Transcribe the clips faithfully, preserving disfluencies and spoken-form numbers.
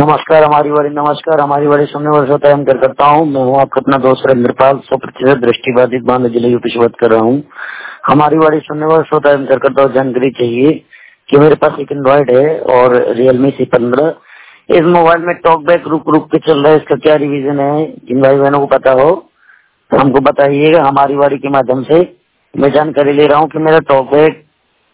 नमस्कार हमारी वाली नमस्कार हमारी वाली सुनने वाले श्रोता हम कर करता हूँ। मैं हूँ आपका अपना दोस्त रविंद्रपाल, सौ प्रतिशत दृष्टिबाधित बांध जिले यूपी से बात कर रहा हूँ। हमारी वाली सुनने वाले श्रोता हम कर करता हूँ। जानकारी चाहिए कि मेरे पास एक एंड्रॉइड है और रियलमी सी पंद्रह। इस मोबाइल में टॉक बैक रुक रुक के चल रहा है। इसका क्या रिवीजन है? जिन भाई बहनों को पता हो हमको बताइएगा। हमारी वाली के माध्यम से मैं जानकारी ले रहा हूँ कि मेरा टॉक बैक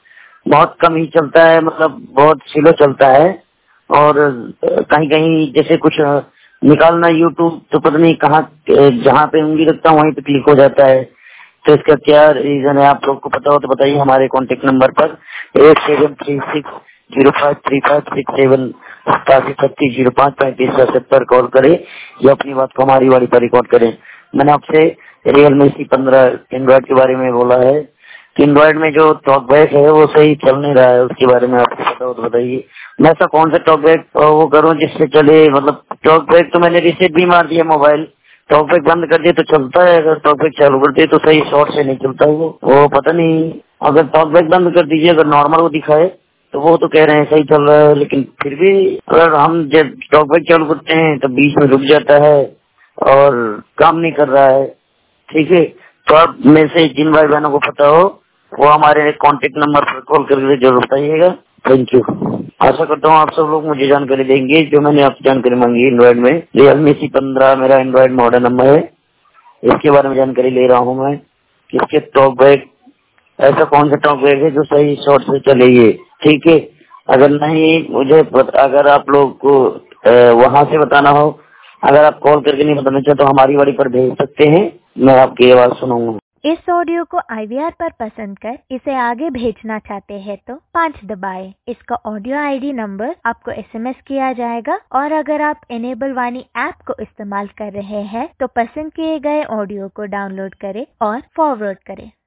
बहुत कम ही चलता है, मतलब बहुत स्लो चलता है और कहीं कहीं जैसे कुछ निकालना यूट्यूब तो पता नहीं कहाँ, जहाँ पे उंगली रखता हूँ वहीं पे क्लिक हो जाता है। तो इसका क्या रीजन है? आप लोग को पता हो तो बताइए। हमारे कॉन्टेक्ट नंबर पर eight seven three six zero five three five six seven सतासी छत्तीस जीरो पाँच पैंतीस सड़सठ पर कॉल करें या अपनी बात को हमारी वाली पर रिकॉर्ड करें। मैंने आपसे रियलमी सी पंद्रह एंड्रॉइड के बारे में बोला है कि एंड्रॉइड में जो टॉक बैक है वो सही चल नहीं रहा है। उसके बारे में आपको पता हो तो बताइए। मैं ऐसा कौन सा टॉक बैक वो करूं जिससे चले? मतलब टॉक बैक तो मैंने रिसेट भी मार दिया मोबाइल, टॉक बैक बंद कर दिया तो चलता है, अगर टॉक बैक चालू कर दिए तो सही शॉर्ट से नहीं चलता वो वो पता नहीं। अगर टॉक बैक बंद कर दीजिए, अगर नॉर्मल वो दिखाए तो वो तो कह रहे हैं सही चल रहा है, लेकिन फिर भी अगर हम जब टॉक बैक चालू करते हैं तो बीच में रुक जाता है और काम नहीं कर रहा है। ठीक है, तो आप में से जिन भाई बहनों को पता हो वो हमारे कांटेक्ट नंबर पर कॉल करके जरूर बताइएगा। Thank you. आशा करता हूँ आप सब लोग मुझे जानकारी देंगे जो मैंने आपसे जानकारी मांगी। एंड्रॉइड में रियलमी सी पंद्रह मेरा एंड्रॉइड मॉडल नंबर है। इसके बारे में जानकारी ले रहा हूँ मैं कि इसके टॉक बैक ऐसा कौन सा टॉक बैक है जो सही शॉर्ट से चलेगी। ठीक है, अगर नहीं मुझे अगर आप लोग को वहाँ से बताना हो, अगर आप कॉल करके नहीं बताना चाहते तो हमारी वाली पर भेज सकते हैं, मैं आपकी आवाज सुनाऊंगा। इस ऑडियो को आई वी आर पर पसंद कर इसे आगे भेजना चाहते हैं तो पाँच दबाएं। इसका ऑडियो आई डी नंबर आपको एस एम एस किया जाएगा और अगर आप इनेबल वाणी ऐप को इस्तेमाल कर रहे हैं तो पसंद किए गए ऑडियो को डाउनलोड करें और फॉरवर्ड करें।